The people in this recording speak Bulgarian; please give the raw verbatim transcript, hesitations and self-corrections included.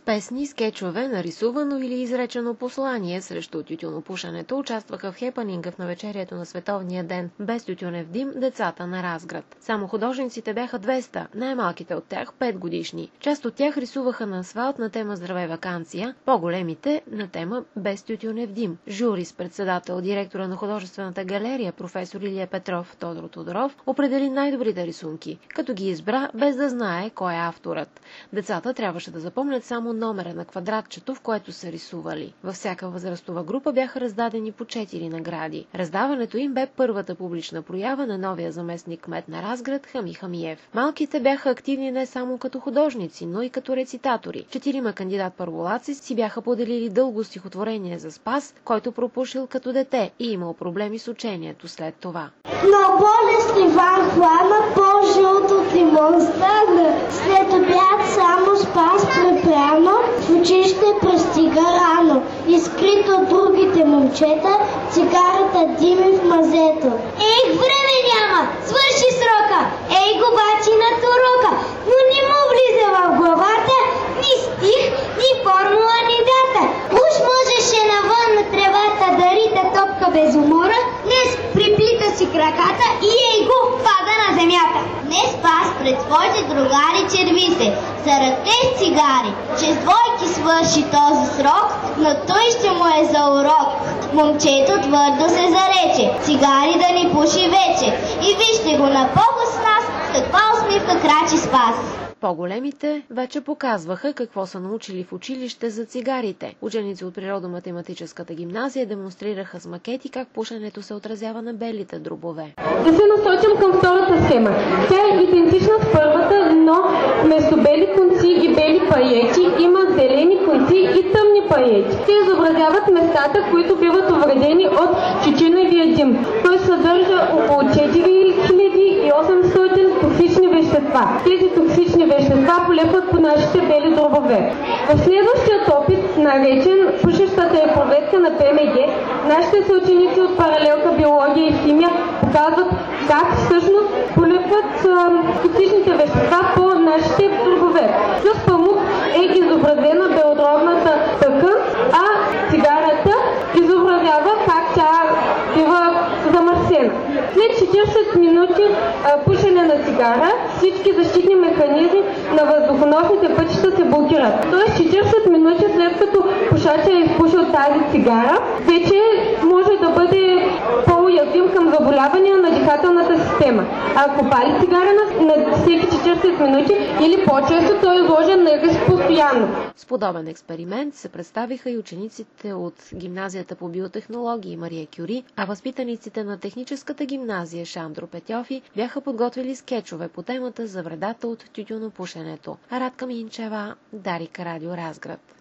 песни, скетчове, нарисувано или изречено послание срещу тютюнопушенето участваха в хепанинга в навечерието на Световния ден без тютюнев дим децата на Разград. Само художниците бяха двеста, най-малките от тях пет годишни. Част от тях рисуваха на асфалт на тема Здравей ваканция, по-големите на тема без тютюнев дим. Жури с председател, директора на художествената галерия професор Илия Петров Тодор Тодоров определи най-добрите рисунки, като ги избра без да знае кой е авторът. Децата трябваше да запомнят само номера на квадратчето, в което са рисували. Във всяка възрастова група бяха раздадени по четири награди. Раздаването им бе първата публична проява на новия заместник кмет на Разград Хами Хамиев. Малките бяха активни не само като художници, но и като рецитатори. Четирима кандидат-първолаци си бяха поделили дълго стихотворение за Спас, който пропушил като дете и имал проблеми с учението след това. Но болест Иван хлана, по-жълт от лимон стана. След обяд само Спас препряно, в училище пристига рано. Изкрит от другите момчета, цигарата дими в мазето. Ех, време няма! Свърши срока! Ей, го бачи на турока! Но не му влиза в главата ни стих, ни формула, ни дата. Уж можеше навън на тревата да рита топка без умора, днес приплита си краката и ей го пада на земята. Днес Спас пред своите другари черви се, за ръце с цигари, че с двойки свърши този срок, но той ще му е за урок. Момчето твърдо се зарече, цигари да ни пуши вече, и вижте го на Бога с нас, с каква усмивка крачи Спас. По-големите вече показваха какво са научили в училище за цигарите. Ученици от природо-математическата гимназия демонстрираха с макети как пушенето се отразява на белите дробове. Да се насочим към втората схема. Тя е идентична с първата, но вместо бели конци и бели паечи има зелени конци и тъмни паечи. Те изобразяват местата, които биват увредени от тютюневия дим. Той съдържа около четири хиляди и осемстотин токсични вещества. Тези токсични вещества полепват по нашите бели дробове. В следващият опит, наречен пушещата е проверка на ПМГ, нашите съученици от паралелка биология и химия показват как всъщност полепват токсичните вещества по нашите дробове. С памук е изобразена белодробната тъкан, а цигарата изобразява как тя бива замърсена. След четиридесет минути а, пушене на цигара, всички защитни механизми на въздухоносните пътища се блокират. Тоест четиридесет минути след като пушача е изпушил тази цигара, вече може да бъде по-уязвим към заболявания на дихателната система. Ако пали цигара на, на всеки четиридесет минути или по-често, той е изложен на риск постоянно. С подобен експеримент се представиха и учениците от гимназията по биотехнологии Мария Кюри, а възпитаниците на техническата гимназия Шандро Петьофи бяха подготвили скетчове по темата за вредата от тютюнопушенето. Радка Минчева, Дарик, Радио Разград.